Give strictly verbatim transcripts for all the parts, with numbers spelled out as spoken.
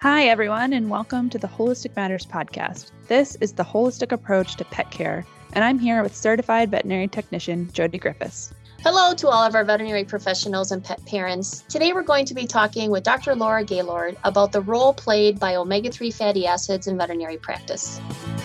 Hi, everyone, and welcome to the Holistic Matters podcast. This is the holistic approach to pet care, and I'm here with certified veterinary technician Jody Griffiths. Hello to all of our veterinary professionals and pet parents. Today we're going to be talking with Doctor Laura Gaylord about the role played by omega three fatty acids in veterinary practice.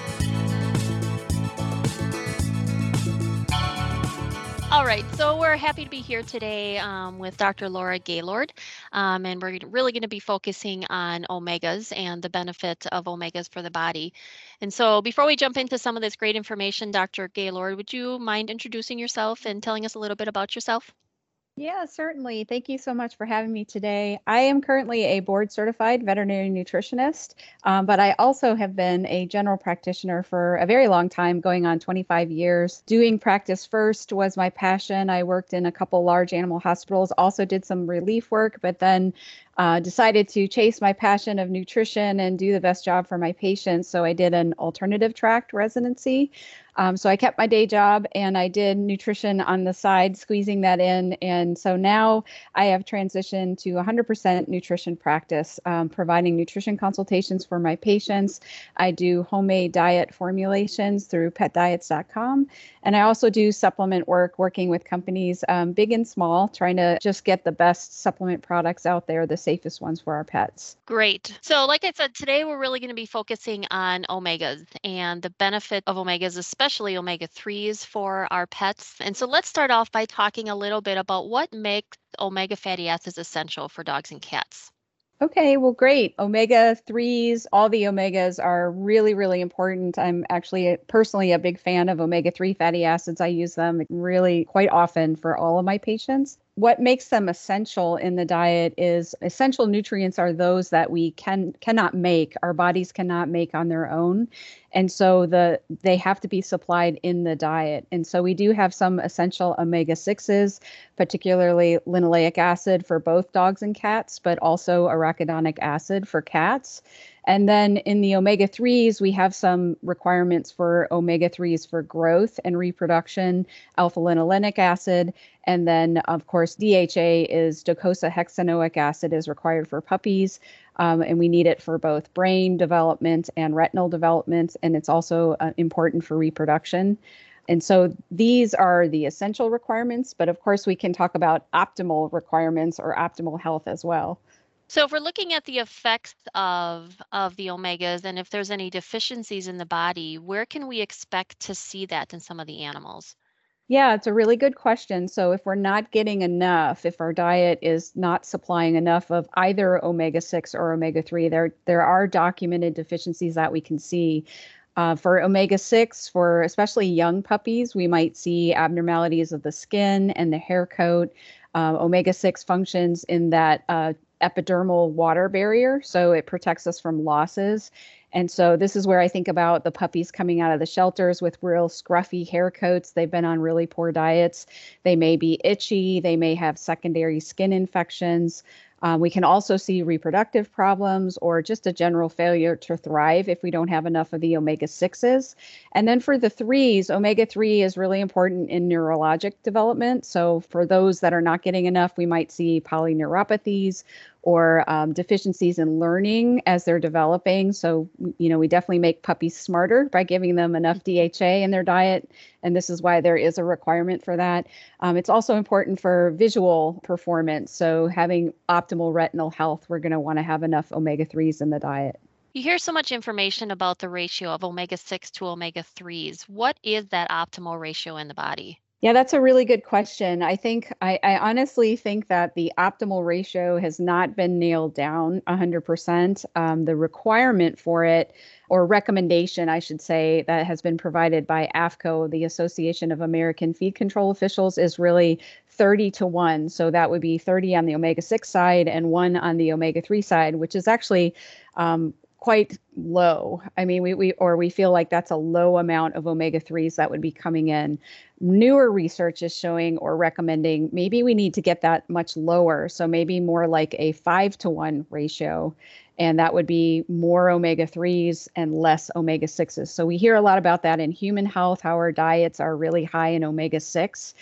All right, so we're happy to be here today um, with Doctor Laura Gaylord, um, and we're really going to be focusing on omegas and the benefit of omegas for the body. And so before we jump into some of this great information, Doctor Gaylord, would you mind introducing yourself and telling us a little bit about yourself? Yeah, certainly. Thank you so much for having me today. I am currently a board certified veterinary nutritionist, um, but I also have been a general practitioner for a very long time, going on twenty-five years. Doing practice first was my passion. I worked in a couple large animal hospitals, also did some relief work, but then uh, decided to chase my passion of nutrition and do the best job for my patients. So I did an alternative tract residency. Um, so I kept my day job and I did nutrition on the side, squeezing that in. And so now I have transitioned to one hundred percent nutrition practice, um, providing nutrition consultations for my patients. I do homemade diet formulations through pet diets dot com. And I also do supplement work, working with companies um, big and small, trying to just get the best supplement products out there, the safest ones for our pets. Great. So like I said, today we're really going to be focusing on omegas and the benefit of omegas, especially omega threes for our pets. And so let's start off by talking a little bit about what makes omega fatty acids essential for dogs and cats. Okay, well, great. omega threes, all the omegas are really, really important. I'm actually a, personally a big fan of omega three fatty acids. I use them really quite often for all of my patients. What makes them essential in the diet is essential nutrients are those that we can cannot make, our bodies cannot make on their own. And so the they have to be supplied in the diet. And so we do have some essential omega sixes, particularly linoleic acid for both dogs and cats, but also arachidonic acid for cats. And then in the omega threes, we have some requirements for omega threes for growth and reproduction, alpha-linolenic acid. And then, of course, D H A is docosahexaenoic acid is required for puppies. Um, and we need it for both brain development and retinal development. And it's also uh, important for reproduction. And so these are the essential requirements. But of course, we can talk about optimal requirements or optimal health as well. So if we're looking at the effects of, of the omegas and if there's any deficiencies in the body, where can we expect to see that in some of the animals? Yeah, it's a really good question. So if we're not getting enough, if our diet is not supplying enough of either omega six or omega three, there there are documented deficiencies that we can see. Uh, for omega six, for especially young puppies, we might see abnormalities of the skin and the hair coat. Uh, omega six functions in that uh, epidermal water barrier, so it protects us from losses. And so this is where I think about the puppies coming out of the shelters with real scruffy hair coats. They've been on really poor diets. They may be itchy. They may have secondary skin infections. Um, we can also see reproductive problems or just a general failure to thrive if we don't have enough of the omega sixes. And then for the threes, omega three is really important in neurologic development. So for those that are not getting enough, we might see polyneuropathies or um, deficiencies in learning as they're developing. So, you know, we definitely make puppies smarter by giving them enough D H A in their diet. And this is why there is a requirement for that. Um, it's also important for visual performance. So having optimal retinal health, we're going to want to have enough omega threes in the diet. You hear so much information about the ratio of omega six to omega threes. What is that optimal ratio in the body? Yeah, that's a really good question. I think I, I honestly think that the optimal ratio has not been nailed down one hundred percent. Um, the requirement for it, or recommendation, I should say, that has been provided by A F C O, the Association of American Feed Control Officials, is really thirty to one. So that would be thirty on the omega six side and one on the omega three side, which is actually um, quite low. I mean, we, we or we feel like that's a low amount of omega threes that would be coming in. Newer research is showing or recommending maybe we need to get that much lower. So maybe more like a five to one ratio. And that would be more omega threes and less omega sixes. So we hear a lot about that in human health, how our diets are really high in omega six.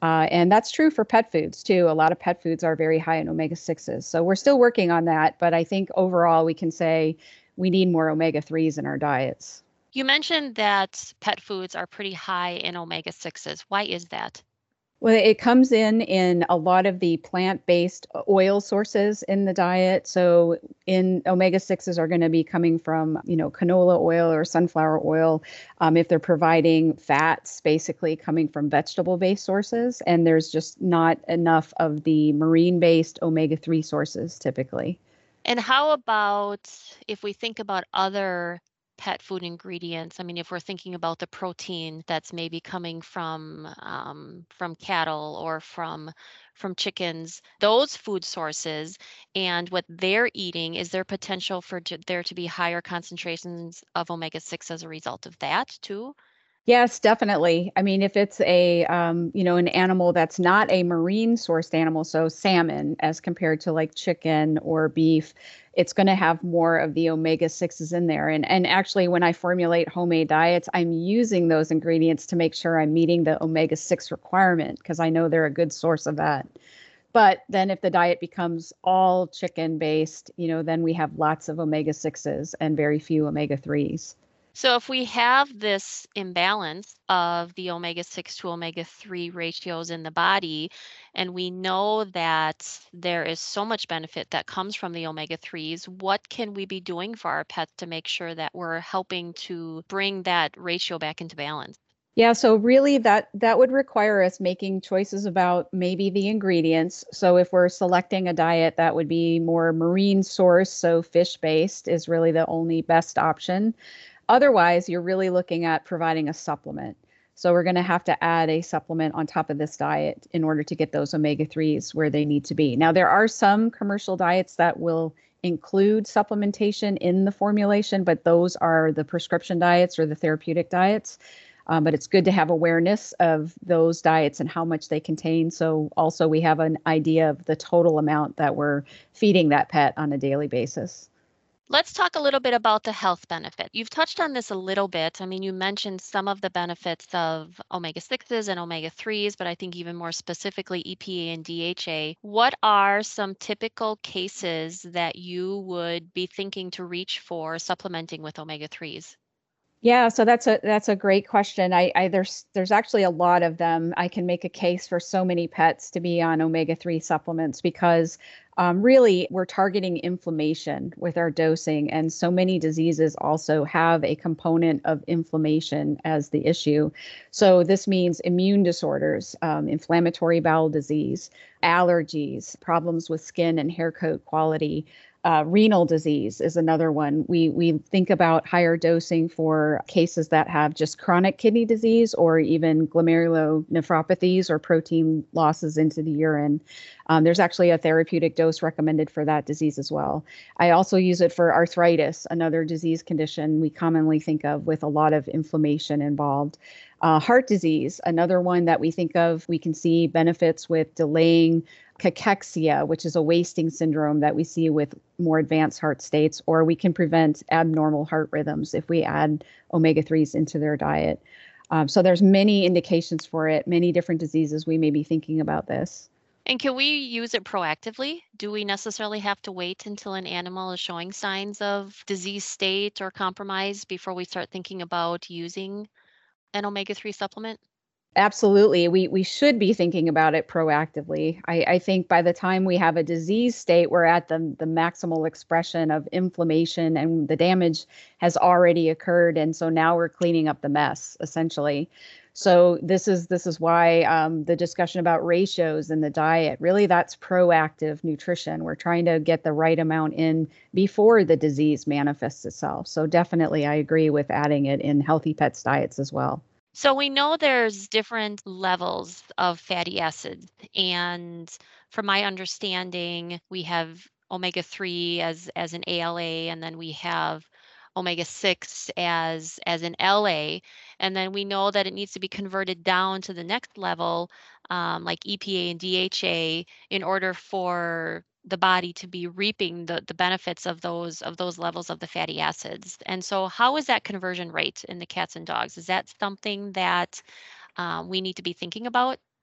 Uh, and that's true for pet foods too. A lot of pet foods are very high in omega sixes. So we're still working on that. But I think overall we can say we need more omega threes in our diets. You mentioned that pet foods are pretty high in omega sixes. Why is that? Well, it comes in in a lot of the plant-based oil sources in the diet. So in omega sixes are going to be coming from, you know, canola oil or sunflower oil. Um, if they're providing fats, basically coming from vegetable-based sources, and there's just not enough of the marine-based omega three sources typically. And how about if we think about other pet food ingredients? I mean, if we're thinking about the protein that's maybe coming from um, from cattle or from from chickens, those food sources and what they're eating, is there potential for to, there to be higher concentrations of omega six as a result of that too? Yes, definitely. I mean, if it's a, um, you know, an animal that's not a marine sourced animal, so salmon as compared to like chicken or beef, it's going to have more of the omega sixes in there. And and actually, when I formulate homemade diets, I'm using those ingredients to make sure I'm meeting the omega six requirement because I know they're a good source of that. But then if the diet becomes all chicken based, you know, then we have lots of omega sixes and very few omega threes. So if we have this imbalance of the omega six to omega three ratios in the body, and we know that there is so much benefit that comes from the omega threes, what can we be doing for our pets to make sure that we're helping to bring that ratio back into balance? Yeah, so really that that would require us making choices about maybe the ingredients. So if we're selecting a diet that would be more marine source, so fish based is really the only best option. Otherwise, you're really looking at providing a supplement. So we're going to have to add a supplement on top of this diet in order to get those omega threes where they need to be. Now, there are some commercial diets that will include supplementation in the formulation, but those are the prescription diets or the therapeutic diets. Um, but it's good to have awareness of those diets and how much they contain. So also we have an idea of the total amount that we're feeding that pet on a daily basis. Let's talk a little bit about the health benefit. You've touched on this a little bit. I mean, you mentioned some of the benefits of omega sixes and omega threes, but I think even more specifically E P A and D H A. What are some typical cases that you would be thinking to reach for supplementing with omega threes? Yeah, so that's a that's a great question. I, I there's there's actually a lot of them. I can make a case for so many pets to be on omega three supplements because um, really we're targeting inflammation with our dosing, and so many diseases also have a component of inflammation as the issue. So this means immune disorders, um, inflammatory bowel disease, allergies, problems with skin and hair coat quality. Uh, renal disease is another one. We we think about higher dosing for cases that have just chronic kidney disease or even glomerulonephropathies or protein losses into the urine. Um, there's actually a therapeutic dose recommended for that disease as well. I also use it for arthritis, another disease condition we commonly think of with a lot of inflammation involved. Uh, heart disease, another one that we think of, we can see benefits with delaying cachexia, which is a wasting syndrome that we see with more advanced heart states, or we can prevent abnormal heart rhythms if we add omega threes into their diet. Um, so there's many indications for it, many different diseases we may be thinking about this. And can we use it proactively? Do we necessarily have to wait until an animal is showing signs of disease state or compromise before we start thinking about using an omega three supplement? Absolutely. We we should be thinking about it proactively. I, I think by the time we have a disease state, we're at the, the maximal expression of inflammation and the damage has already occurred. And so now we're cleaning up the mess, essentially. So this is this is why um, the discussion about ratios in the diet, really that's proactive nutrition. We're trying to get the right amount in before the disease manifests itself. So definitely I agree with adding it in healthy pets diets as well. So we know there's different levels of fatty acids. And from my understanding, we have omega three as, as an A L A, and then we have omega six as, as an L A. And then we know that it needs to be converted down to the next level, um, like E P A and D H A, in order for the body to be reaping the, the benefits of those of those levels of the fatty acids. And so how is that conversion rate in the cats and dogs? Is that something that um, we need to be thinking about?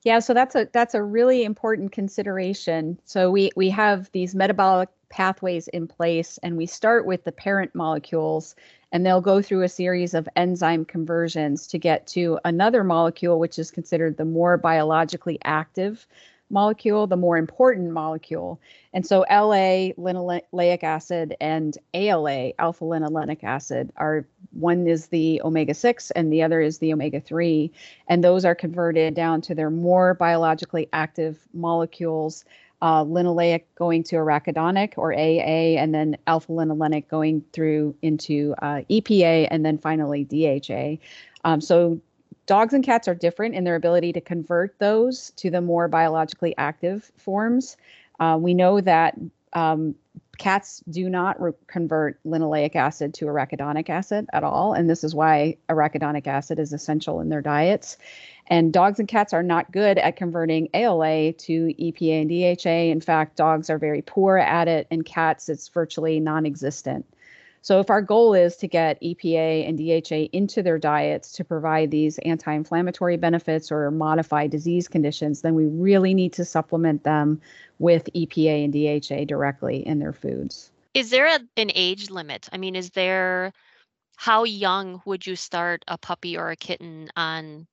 Yeah, so that's a that's a really important consideration. So we we have these metabolic pathways in place, and we start with the parent molecules, and they'll go through a series of enzyme conversions to get to another molecule, which is considered the more biologically active molecule, the more important molecule. And so L A, linoleic acid, and A L A, alpha linolenic acid, are one is the omega six and the other is the omega three. And those are converted down to their more biologically active molecules, uh, linoleic going to arachidonic or A A, and then alpha linolenic going through into uh, E P A, and then finally D H A. Um, so dogs and cats are different in their ability to convert those to the more biologically active forms. Uh, we know that um, cats do not re- convert linoleic acid to arachidonic acid at all, and this is why arachidonic acid is essential in their diets. And dogs and cats are not good at converting A L A to E P A and D H A. In fact, dogs are very poor at it, and cats, it's virtually non-existent. So if our goal is to get E P A and D H A into their diets to provide these anti-inflammatory benefits or modify disease conditions, then we really need to supplement them with E P A and D H A directly in their foods. Is there a, an age limit? I mean, is there, how young would you start a puppy or a kitten on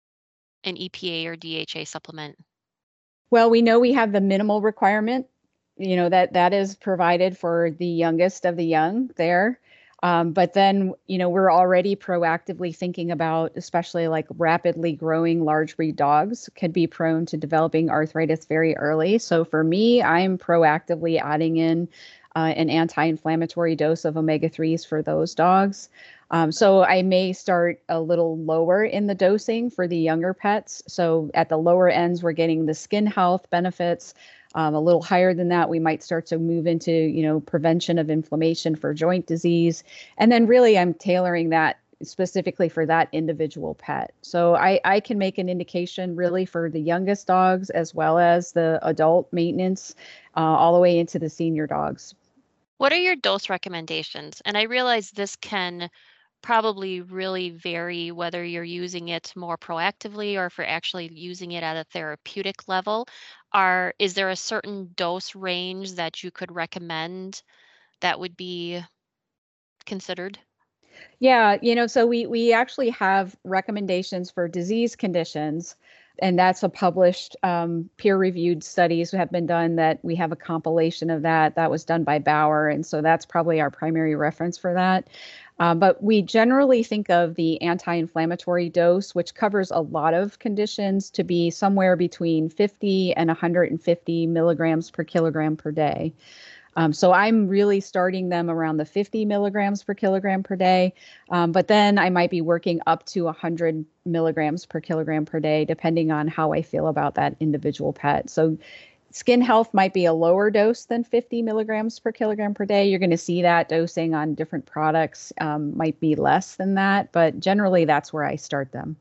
an E P A or D H A supplement? Well, we know we have the minimal requirement, you know, that that is provided for the youngest of the young there. Um, but then, you know, we're already proactively thinking about, especially like rapidly growing large breed dogs could be prone to developing arthritis very early. So for me, I'm proactively adding in uh, an anti-inflammatory dose of omega threes for those dogs. Um, so I may start a little lower in the dosing for the younger pets. So at the lower ends, we're getting the skin health benefits. Um, a little higher than that, we might start to move into, you know, prevention of inflammation for joint disease. And then really I'm tailoring that specifically for that individual pet. So I, I can make an indication really for the youngest dogs as well as the adult maintenance, uh, all the way into the senior dogs. What are your dose recommendations? And I realize this can probably really vary whether you're using it more proactively or if you're actually using it at a therapeutic level. Are, is there a certain dose range that you could recommend that would be considered? Yeah, you know, so we we actually have recommendations for disease conditions, and that's a published um, peer-reviewed studies have been done that we have a compilation of that. That was done by Bauer, and so that's probably our primary reference for that. Um, but we generally think of the anti-inflammatory dose, which covers a lot of conditions, to be somewhere between fifty and one hundred fifty milligrams per kilogram per day. Um, so I'm really starting them around the fifty milligrams per kilogram per day, um, but then I might be working up to one hundred milligrams per kilogram per day, depending on how I feel about that individual pet. So skin health might be a lower dose than fifty milligrams per kilogram per day. You're going to see that dosing on different products um, might be less than that, but generally that's where I start them.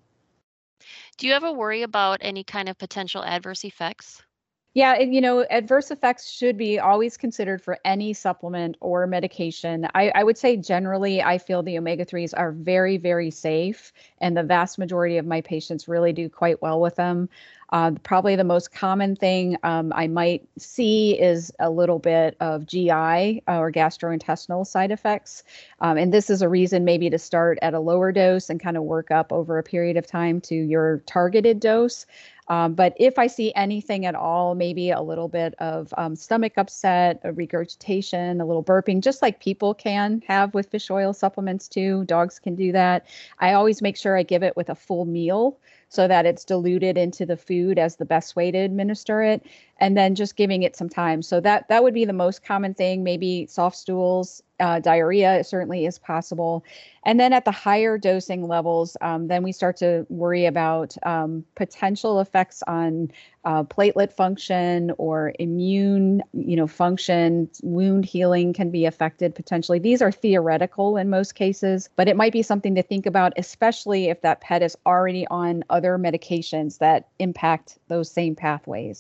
Do you ever worry about any kind of potential adverse effects? Yeah, and, you know, adverse effects should be always considered for any supplement or medication. I, I would say generally, I feel the omega threes are very, very safe, and the vast majority of my patients really do quite well with them. Uh, probably the most common thing um, I might see is a little bit of G I uh, or gastrointestinal side effects. Um, and this is a reason maybe to start at a lower dose and kind of work up over a period of time to your targeted dose. Um, but if I see anything at all, maybe a little bit of um, stomach upset, a regurgitation, a little burping, just like people can have with fish oil supplements too. Dogs can do that. I always make sure I give it with a full meal so that it's diluted into the food as the best way to administer it, and then just giving it some time. So that that would be the most common thing. Maybe soft stools, uh, diarrhea certainly is possible. And then at the higher dosing levels, um, then we start to worry about um, potential effects on uh, platelet function or immune, you know, function. Wound healing can be affected potentially. These are theoretical in most cases, but it might be something to think about, especially if that pet is already on other medications that impact those same pathways.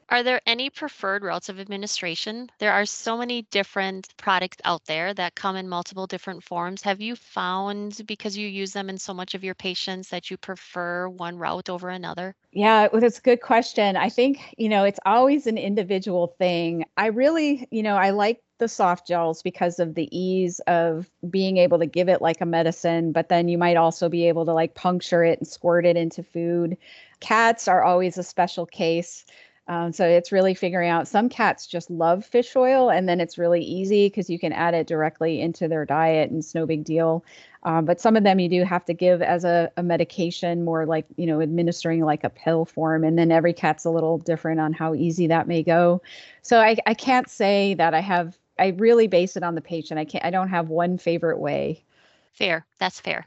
Are there any preferred routes of administration? There are so many different products out there that come in multiple different forms. Have you found, because you use them in so much of your patients, that you prefer one route over another? Yeah, well, that's a good question. I think, you know, it's always an individual thing. I really, you know, I like the soft gels because of the ease of being able to give it like a medicine, but then you might also be able to like puncture it and squirt it into food. Cats are always a special case. Um, so it's really figuring out, some cats just love fish oil, and then it's really easy because you can add it directly into their diet and it's no big deal. Um, but some of them you do have to give as a, a medication, more like, you know, administering like a pill form. And then every cat's a little different on how easy that may go. So I, I can't say that I have, I really base it on the patient. I can't, I don't have one favorite way. Fair. That's fair.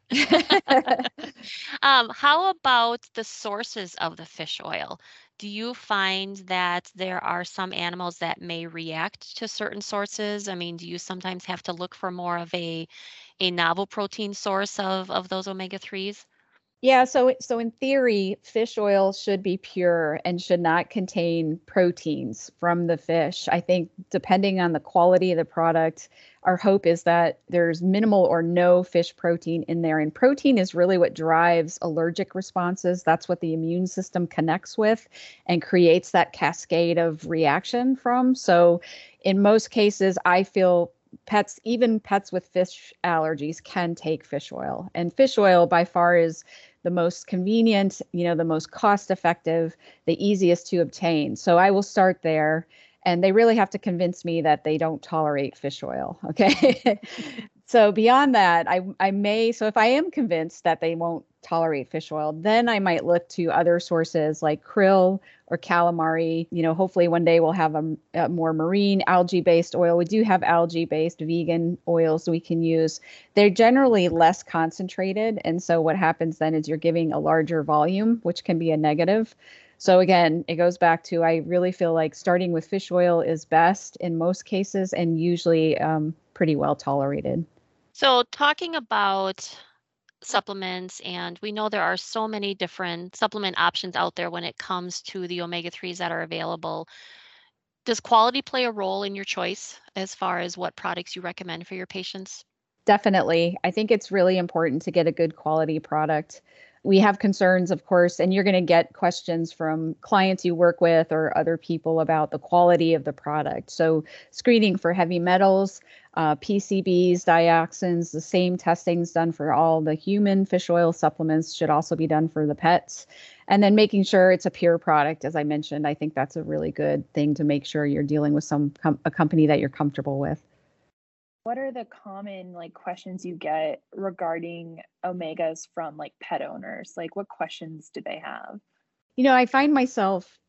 Um, how about the sources of the fish oil? Do you find that there are some animals that may react to certain sources? I mean, do you sometimes have to look for more of a a novel protein source of of those omega threes? Yeah, so so in theory, fish oil should be pure and should not contain proteins from the fish. I think depending on the quality of the product, our hope is that there's minimal or no fish protein in there. And protein is really what drives allergic responses. That's what the immune system connects with and creates that cascade of reaction from. So in most cases, I feel pets, even pets with fish allergies, can take fish oil. And fish oil by far is the most convenient, you know, the most cost effective, the easiest to obtain. So I will start there. And they really have to convince me that they don't tolerate fish oil. Okay. So beyond that, I, I may, so if I am convinced that they won't tolerate fish oil, then I might look to other sources like krill or calamari. You know, hopefully one day we'll have a, a more marine algae-based oil. We do have algae-based vegan oils we can use. They're generally less concentrated. And so what happens then is you're giving a larger volume, which can be a negative. So again, it goes back to, I really feel like starting with fish oil is best in most cases and usually um, pretty well tolerated. So talking about supplements, and we know there are so many different supplement options out there when it comes to the omega threes that are available. Does quality play a role in your choice as far as what products you recommend for your patients? Definitely. I think it's really important to get a good quality product. We have concerns, of course, and you're going to get questions from clients you work with or other people about the quality of the product. So screening for heavy metals, uh, P C Bs, dioxins, the same testings done for all the human fish oil supplements should also be done for the pets. And then making sure it's a pure product, as I mentioned. I think that's a really good thing to make sure you're dealing with some com- a company that you're comfortable with. What are the common like questions you get regarding omegas from like pet owners? Like what questions do they have? You know, I find myself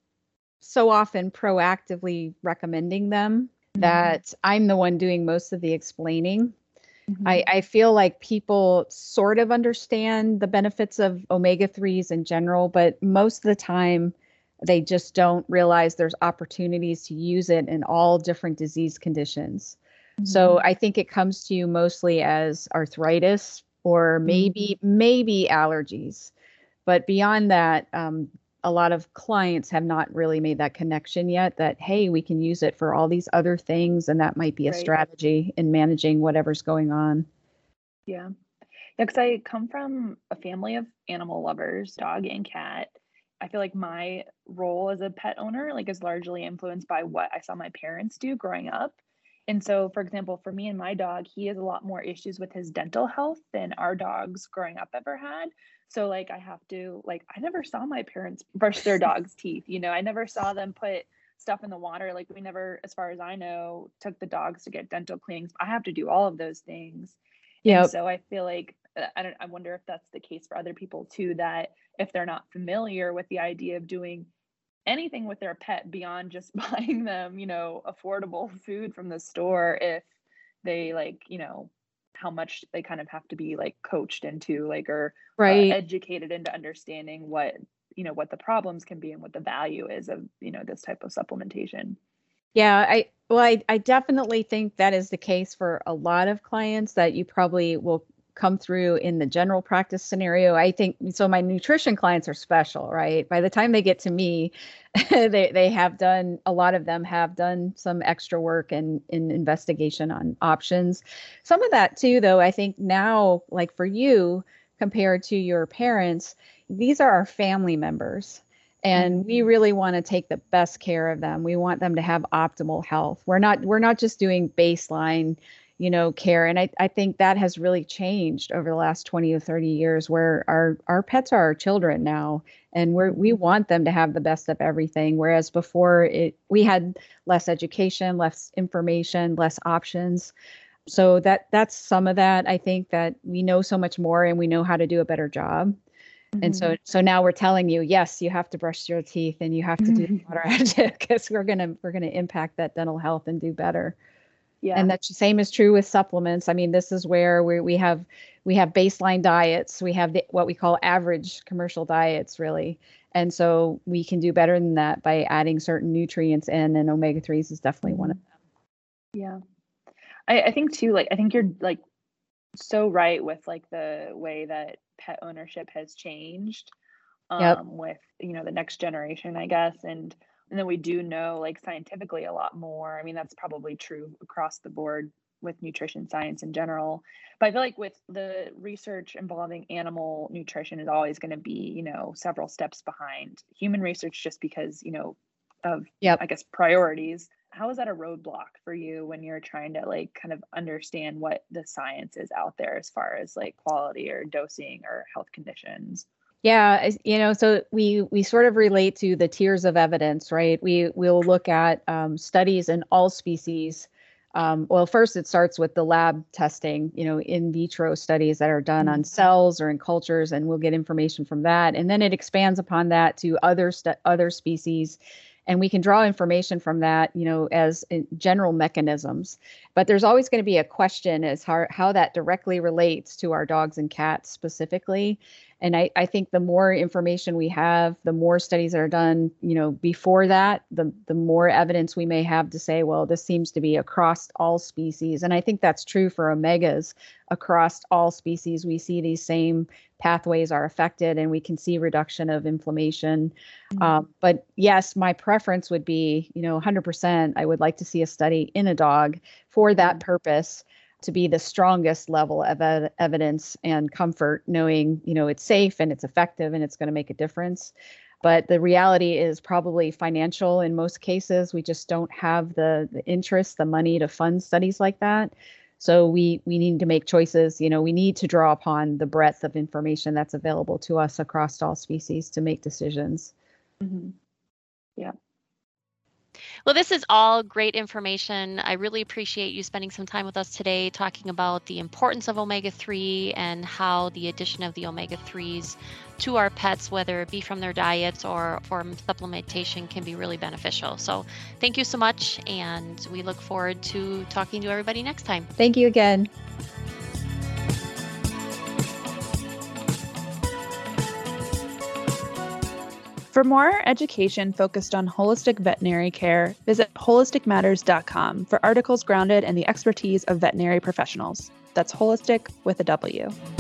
so often proactively recommending them that I'm the one doing most of the explaining. Mm-hmm. I, I feel like people sort of understand the benefits of omega threes in general, but most of the time they just don't realize there's opportunities to use it in all different disease conditions. Mm-hmm. So I think it comes to you mostly as arthritis or maybe, mm-hmm. maybe allergies. But beyond that, um, a lot of clients have not really made that connection yet that, hey, we can use it for all these other things. And that might be a right. strategy in managing whatever's going on. Yeah. Yeah, because I come from a family of animal lovers, dog and cat. I feel like my role as a pet owner like is largely influenced by what I saw my parents do growing up. And so, for example, for me and my dog, he has a lot more issues with his dental health than our dogs growing up ever had. So like I have to, like, I never saw my parents brush their dog's teeth. You know, I never saw them put stuff in the water. Like we never, as far as I know, took the dogs to get dental cleanings. I have to do all of those things. Yeah. So I feel like, I don't, I wonder if that's the case for other people too, that if they're not familiar with the idea of doing anything with their pet beyond just buying them, you know, affordable food from the store, if they like, you know, how much they kind of have to be like coached into like, or right. uh, educated into understanding what, you know, what the problems can be and what the value is of, you know, this type of supplementation. Yeah, I, well, I, I definitely think that is the case for a lot of clients, that you probably will come through in the general practice scenario. I think so. My nutrition clients are special, right? By the time they get to me, they they have done, a lot of them have done some extra work and in investigation on options. Some of that too, though, I think now, like for you, compared to your parents, these are our family members. And we really want to take the best care of them. We want them to have optimal health. We're not we're not just doing baseline, you know, care. And I, I think that has really changed over the last twenty to thirty years, where our, our pets are our children now. And we're we want them to have the best of everything. Whereas before it we had less education, less information, less options. So that that's some of that. I think that we know so much more and we know how to do a better job. Mm-hmm. And so so now we're telling you, yes, you have to brush your teeth and you have to do the water additive, because we're gonna we're gonna impact that dental health and do better. Yeah. And that's the same is true with supplements. I mean, this is where we we have we have baseline diets. We have the, what we call average commercial diets, really. And so we can do better than that by adding certain nutrients in, and omega threes is definitely one of them. Yeah. I, I think too, like I think you're like so right with like the way that pet ownership has changed um yep. with, you know, the next generation, I guess. And and then we do know like scientifically a lot more. I mean, that's probably true across the board with nutrition science in general. But I feel like with the research involving animal nutrition is always going to be, you know, several steps behind human research, just because, you know, of, yep. I guess, priorities. How is that a roadblock for you when you're trying to like kind of understand what the science is out there as far as like quality or dosing or health conditions? Yeah, you know, so we we sort of relate to the tiers of evidence, right? We we'll look at um, studies in all species. Um, well, first it starts with the lab testing, you know, in vitro studies that are done mm-hmm. on cells or in cultures, and we'll get information from that. And then it expands upon that to other stu- other species. And we can draw information from that, you know, as general mechanisms. But there's always going to be a question as how, how that directly relates to our dogs and cats specifically. And I, I think the more information we have, the more studies that are done, you know, before that, the, the more evidence we may have to say, well, this seems to be across all species. And I think that's true for omegas. Across all species, we see these same pathways are affected, and we can see reduction of inflammation. Mm-hmm. Um, but yes, my preference would be, you know, one hundred percent, I would like to see a study in a dog for that purpose, to be the strongest level of ev- evidence and comfort, knowing, you know, it's safe and it's effective and it's going to make a difference. But the reality is probably financial in most cases. We just don't have the, the interest, the money to fund studies like that. So we we need to make choices. You know, we need to draw upon the breadth of information that's available to us across all species to make decisions. Mm-hmm. Yeah. Well, this is all great information. I really appreciate you spending some time with us today talking about the importance of omega three and how the addition of the omega threes to our pets, whether it be from their diets or from supplementation, can be really beneficial. So thank you so much, and we look forward to talking to everybody next time. Thank you again. For more education focused on holistic veterinary care, visit holistic matters dot com for articles grounded in the expertise of veterinary professionals. That's holistic with a W.